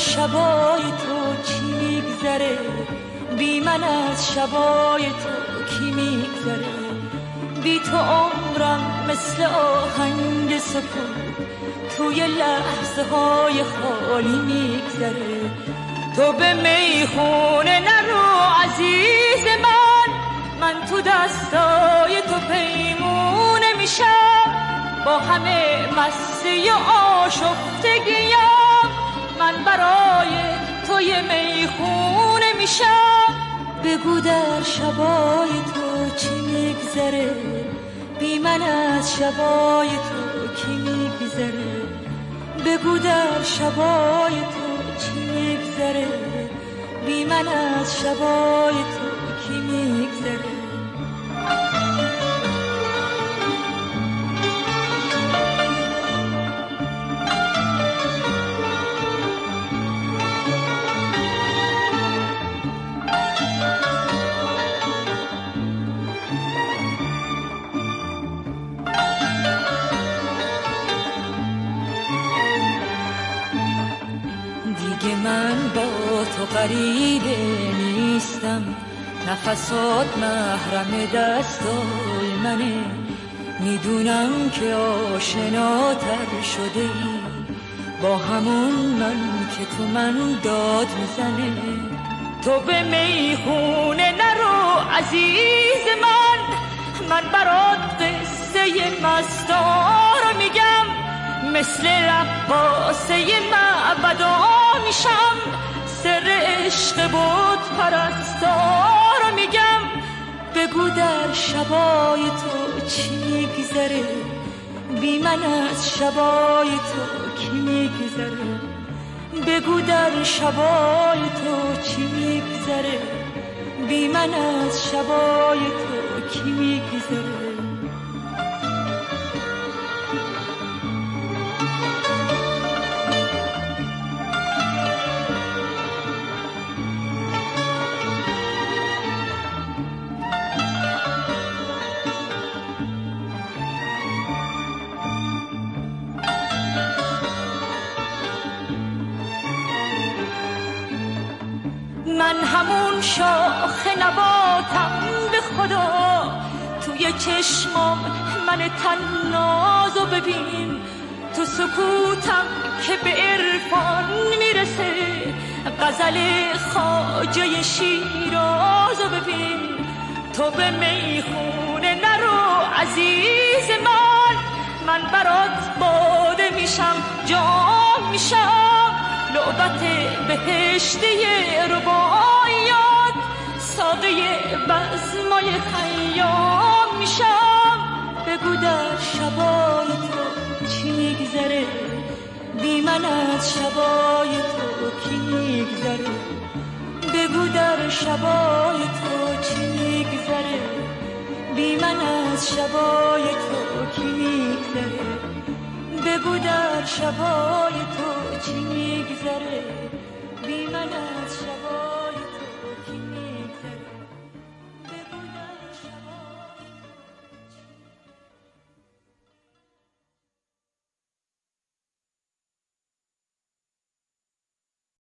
شبای تو چی میگذره، بی من از شبای تو کی میگذره. بی تو عمرم مثل آهنگ سکون توی لحظه های خالی میگذره. تو به میخونه نرو عزیز من تو دستای تو پیمونه میشم. با همه مستی و آشفتگیم من برای توی میخونه میشم. بگو در شبای تو چی میگذره، بی من از شبای تو کی میگذره. بگو در شبای تو چی میگذره، بی من از شبای تو کی میگذره. من با تو غریبه نیستم، نفسات محرم دستای منه. میدونم که آشناتر شده ای با همون من که تو من داد میزنه. تو به میخونه نرو عزیز من برات قصه مستار میگم. مثل رقاصه معبدا میشم، سر عشق بود پرستار میگم. بگو در شبای تو چی میگذره، بی من از شبای تو کی میگذره. بگو در شبای تو چی میگذره، بی من از شبای تو کی میگذره. من همون شاخ نباتم به خدا، توی چشمام من تنازو ببین. تو سکوتم که به عرفان میرسه، غزل خواجه شیرازو ببین. تو به میخونه نرو عزیز من برات باده میشم، جام میشم. لعبت بهشتی رباعیات، ساقه بزمای خیام میشم. بگو در شبای تو چی میگذره، بی من از شبای تو کی میگذره. بگو در شبای تو چی میگذره، بی من از شبای تو کی میگذره. بگو در شبای تو چی میگذره، بی من از شبای